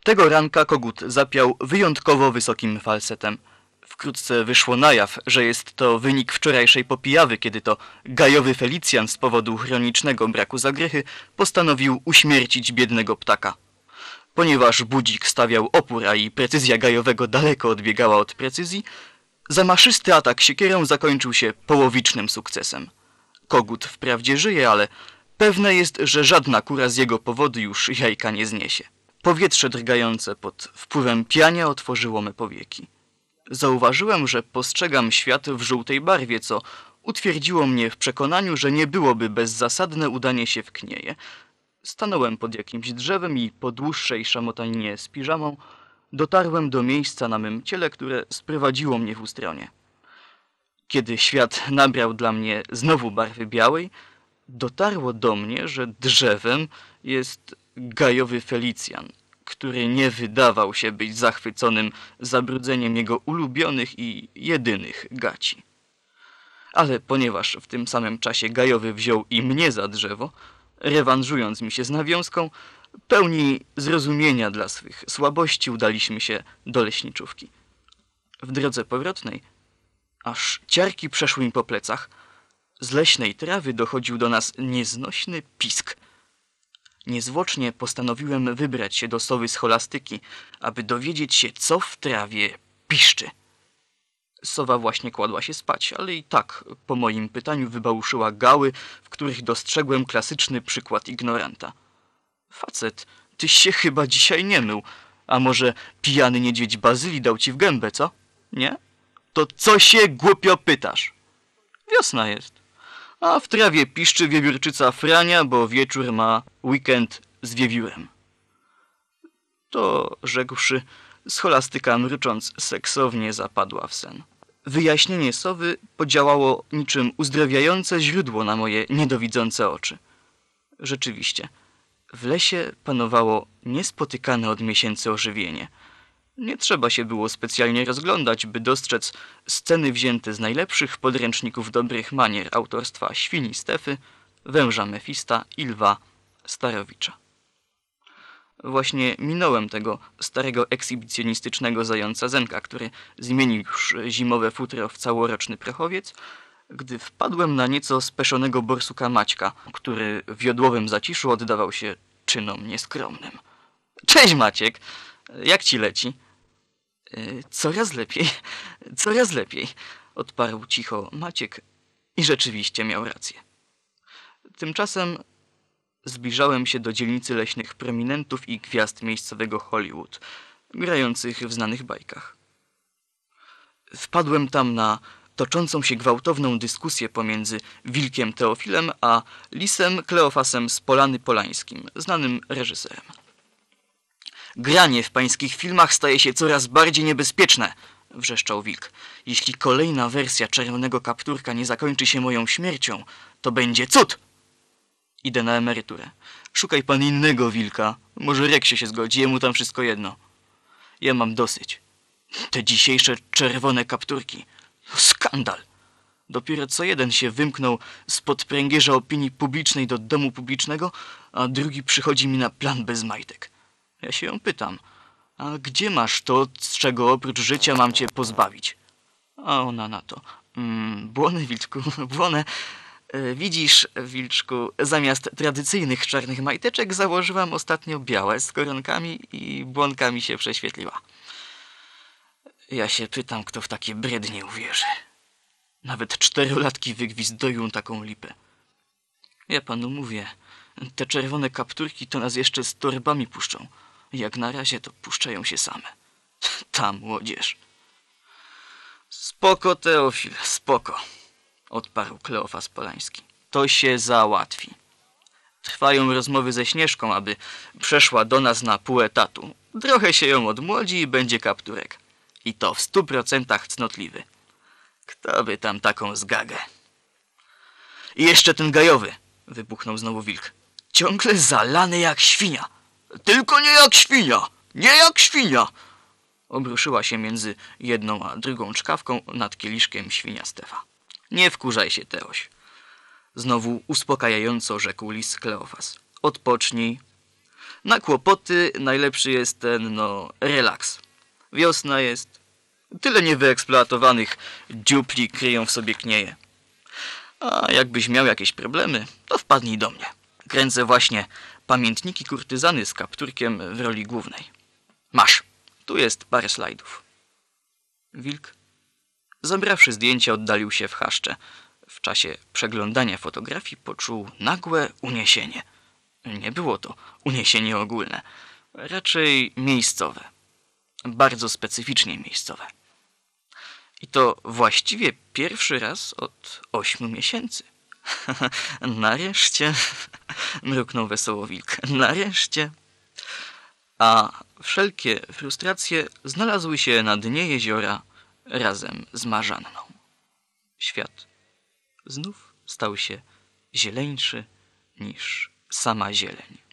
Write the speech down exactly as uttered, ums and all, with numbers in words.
Tego ranka kogut zapiał wyjątkowo wysokim falsetem. Wkrótce wyszło na jaw, że jest to wynik wczorajszej popijawy, kiedy to gajowy Felicjan z powodu chronicznego braku zagrychy postanowił uśmiercić biednego ptaka. Ponieważ budzik stawiał opór, a i precyzja gajowego daleko odbiegała od precyzji, zamaszysty atak siekierą zakończył się połowicznym sukcesem. Kogut wprawdzie żyje, ale pewne jest, że żadna kura z jego powodu już jajka nie zniesie. Powietrze drgające pod wpływem piania otworzyło me powieki. Zauważyłem, że postrzegam świat w żółtej barwie, co utwierdziło mnie w przekonaniu, że nie byłoby bezzasadne udanie się w knieje. Stanąłem pod jakimś drzewem i po dłuższej szamotaninie z piżamą dotarłem do miejsca na mym ciele, które sprowadziło mnie w ustronie. Kiedy świat nabrał dla mnie znowu barwy białej, dotarło do mnie, że drzewem jest gajowy Felicjan, który nie wydawał się być zachwyconym zabrudzeniem jego ulubionych i jedynych gaci. Ale ponieważ w tym samym czasie gajowy wziął i mnie za drzewo, rewanżując mi się z nawiązką, pełni zrozumienia dla swych słabości udaliśmy się do leśniczówki. W drodze powrotnej, aż ciarki przeszły mi po plecach, z leśnej trawy dochodził do nas nieznośny pisk. Niezwłocznie postanowiłem wybrać się do sowy scholastyki, aby dowiedzieć się, co w trawie piszczy. Sowa właśnie kładła się spać, ale i tak po moim pytaniu wybałuszyła gały, w których dostrzegłem klasyczny przykład ignoranta. Facet, tyś się chyba dzisiaj nie mył, a może pijany niedźwiedź Bazyli dał ci w gębę, co? Nie? To co się głupio pytasz? Wiosna jest. A w trawie piszczy wiewiórczyca Frania, bo wieczór ma weekend z wiewiórem. To, rzekłszy, scholastyka mrucząc seksownie zapadła w sen. Wyjaśnienie sowy podziałało niczym uzdrawiające źródło na moje niedowidzące oczy. Rzeczywiście, w lesie panowało niespotykane od miesięcy ożywienie. Nie trzeba się było specjalnie rozglądać, by dostrzec sceny wzięte z najlepszych podręczników dobrych manier autorstwa Świni Stefy, Węża Mefista i Lwa Starowicza. Właśnie minąłem tego starego ekshibicjonistycznego zająca Zenka, który zmienił już zimowe futro w całoroczny prochowiec, gdy wpadłem na nieco speszonego borsuka Maćka, który w jodłowym zaciszu oddawał się czynom nieskromnym. Cześć Maciek! Jak ci leci? Coraz lepiej, coraz lepiej, odparł cicho Maciek i rzeczywiście miał rację. Tymczasem zbliżałem się do dzielnicy leśnych prominentów i gwiazd miejscowego Hollywood, grających w znanych bajkach. Wpadłem tam na toczącą się gwałtowną dyskusję pomiędzy wilkiem Teofilem a lisem Kleofasem z Polany Polańskim, znanym reżyserem. Granie w pańskich filmach staje się coraz bardziej niebezpieczne, wrzeszczał wilk. Jeśli kolejna wersja Czerwonego Kapturka nie zakończy się moją śmiercią, to będzie cud! Idę na emeryturę. Szukaj pan innego wilka. Może Reksie się zgodzi, jemu tam wszystko jedno. Ja mam dosyć. Te dzisiejsze Czerwone Kapturki. Skandal! Dopiero co jeden się wymknął spod pręgierza opinii publicznej do domu publicznego, a drugi przychodzi mi na plan bez majtek. Ja się ją pytam, a gdzie masz to, z czego oprócz życia mam cię pozbawić? A ona na to. Mm, błony, wilczku, błonę. E, widzisz, wilczku, zamiast tradycyjnych czarnych majteczek założyłam ostatnio białe z koronkami i błonka mi się prześwietliła. Ja się pytam, kto w takie brednie uwierzy. Nawet czterolatki wygwizdują taką lipę. Ja panu mówię, te czerwone kapturki to nas jeszcze z torbami puszczą. Jak na razie to puszczają się same. Ta młodzież. Spoko, Teofil, spoko, odparł Kleofas Polański. To się załatwi. Trwają rozmowy ze Śnieżką, aby przeszła do nas na pół etatu. Trochę się ją odmłodzi i będzie kapturek. I to w stu procentach cnotliwy. Kto by tam taką zgagę? I jeszcze ten gajowy, wybuchnął znowu wilk. Ciągle zalany jak świnia. Tylko nie jak świnia! Nie jak świnia! Obruszyła się między jedną a drugą czkawką nad kieliszkiem świnia Stefa. Nie wkurzaj się, Teoś. Znowu uspokajająco rzekł lis Kleofas. Odpocznij. Na kłopoty najlepszy jest ten, no, relaks. Wiosna jest. Tyle niewyeksploatowanych dziupli kryją w sobie knieje. A jakbyś miał jakieś problemy, to wpadnij do mnie. Kręcę właśnie pamiętniki kurtyzany z kapturkiem w roli głównej. Masz, tu jest parę slajdów. Wilk, zabrawszy zdjęcie, oddalił się w chaszcze. W czasie przeglądania fotografii poczuł nagłe uniesienie. Nie było to uniesienie ogólne, raczej miejscowe. Bardzo specyficznie miejscowe. I to właściwie pierwszy raz od ośmiu miesięcy. Nareszcie, mruknął wesoło wilk, nareszcie. A wszelkie frustracje znalazły się na dnie jeziora razem z marzanną. Świat znów stał się zieleńszy niż sama zieleń.